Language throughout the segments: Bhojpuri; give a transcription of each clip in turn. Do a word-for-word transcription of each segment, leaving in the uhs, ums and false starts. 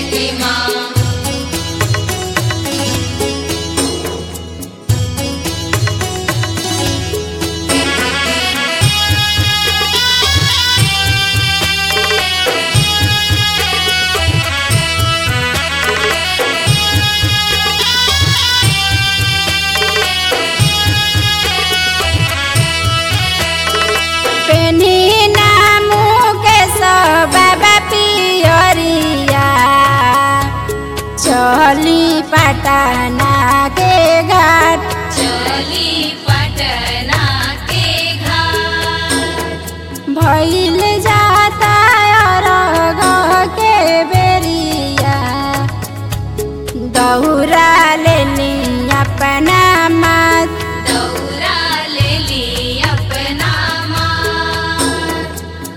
छठी माँ। चली पटना के घाट, चली पटना के घाट। भइल जाता अरघ के बेरिया, दौरा लेली अपना माथ, दौरा लेली अपना माथ।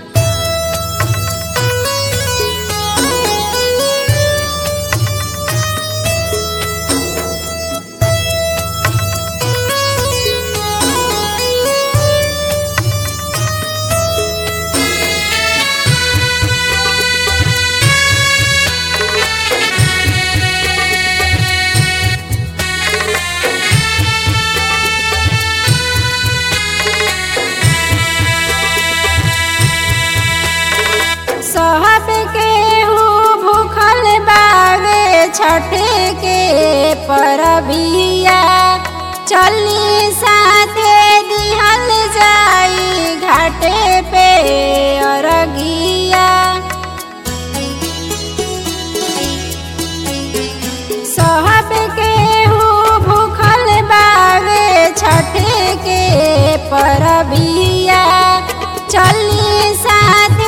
सब केहू भूखल बावे छठ के परबिया, चली साथे दिहल जाई घाटे पे अरगिया। सब केहू भूखल बावे छठ के परबिया, चली साथे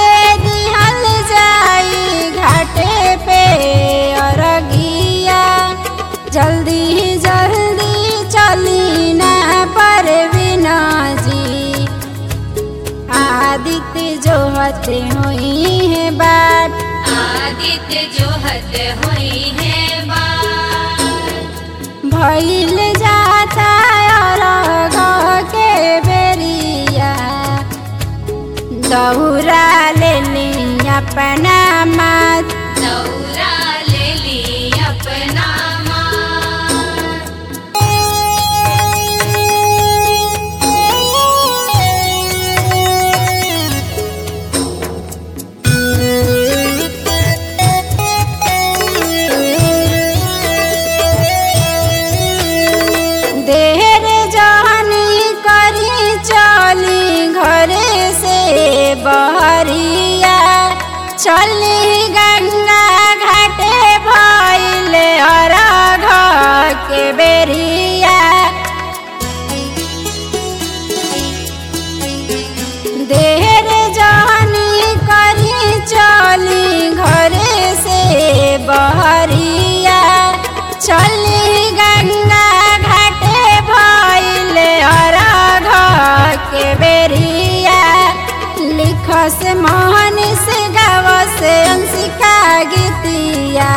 पे अरगिया। जल्दी जल्दी चली ना परवीना जी, आदित्य जोहत हुई है बाट, आदित्य जोहत हुई है बाट। भइल जाता अरघ के बेरिया, दौरा लेली अपना माथ, दौरा लेली अपना माथ। देर जहनी करी चली घरे से बहरिया, चली गंगा घाटे भइल अरघ के बेरिया। देर जहनी करी चली घरे से बहरिया, चली गंगा घाटे भइल अरघ के बेरिया। लिखस मोहन से गावस अंशिका गीतिया,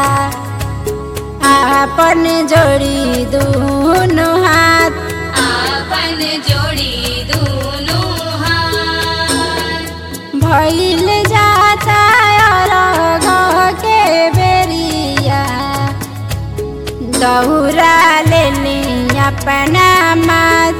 आपन जोड़ी दूनो हाथ, आपन जोड़ी दूनो हाथ। भइल जाता अरघ के बेरिया, दौरा लेली अपना माथ,